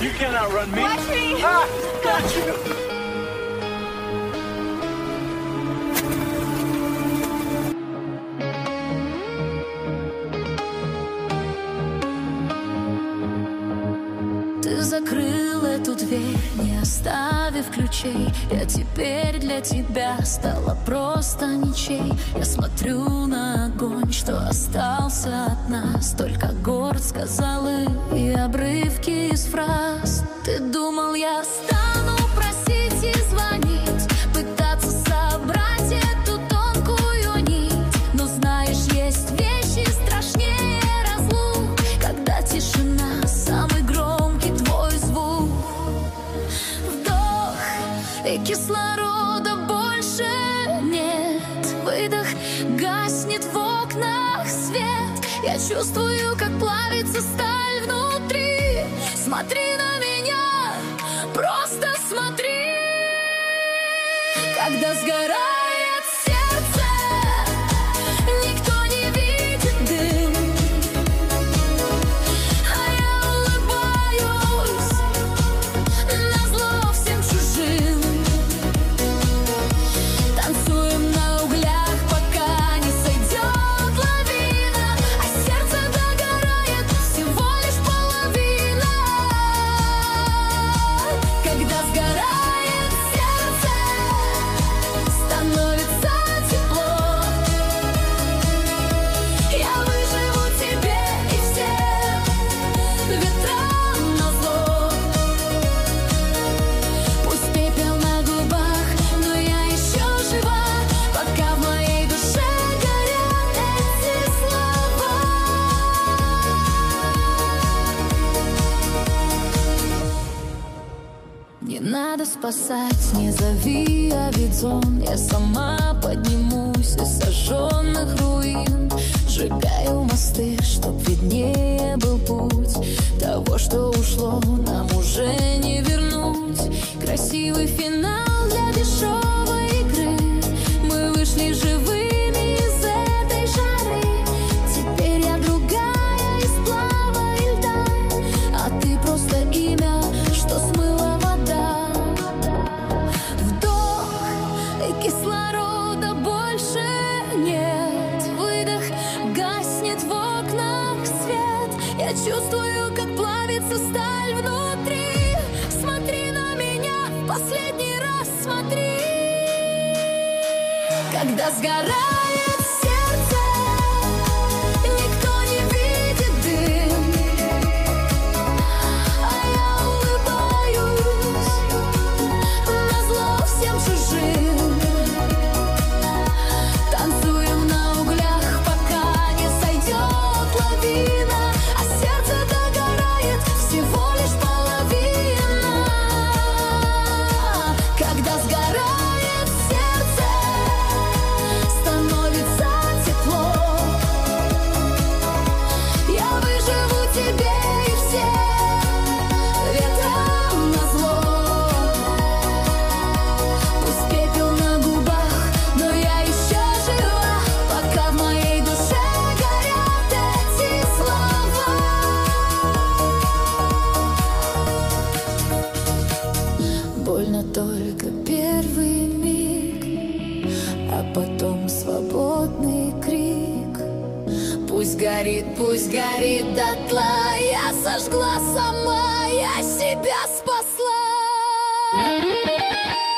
You can't outrun me. Watch me! Ah, got you! Ты закрыл эту дверь, не оставив ключей. Я теперь для тебя стала просто ничей. Я смотрю на огонь, что остался от нас. Только горд сказал и обрывки из фраз. Ты думал, я стану просить и звонить, пытаться собрать эту тонкую нить. Но знаешь, есть вещи страшнее разлук, когда тишина самый громкий твой звук. Вдох, и кислорода больше нет. Выдох, гаснет в окнах свет. Я чувствую, как плавится сталь внутри. Смотри на меня, просто смотри. Когда сгорает сердце, никто не видит дым, а я улыбаюсь назло всем чужим. Танцуем на углях, пока не сойдет лавина, а сердце догорает всего лишь половина. Когда сгорает сердце, становится тепло. Я выживу тебе и всем ветрам назло. Пусть пепел на губах, но я еще жива, пока в моей душе горят эти слова. Не надо спасать, не зови авиационный. Я сама поднимусь из сожженных руин. Сжигаю мосты, чтоб виднее был путь. Того, что ушло, нам уже не вернуть. Красивый финал для дешевой игры. Мы вышли живыми из этой жары. Теперь я другая из сплава и льда, а ты просто имя, что смыла вода. Вдох, и кислорода больше нет. Выдох, гаснет в окнах свет. Я чувствую, как плавится сталь внутри. Смотри на меня в последний раз, смотри. Когда сгорает сердце, никто не видит дым, а я улыбаюсь назло всем чужим. Танцуем на углях, пока не сойдет лавина, а сердце догорает всего лишь половина. Когда сгорает сердце, становится тепло. Я выживу тебе и всем ветрам назло. Пусть пепел на губах, но я еще жива, пока в моей душе горят эти слова. Больно только первый миг, а потом свободный крик. Пусть горит дотла. Я сожгла сама, я себя спасла.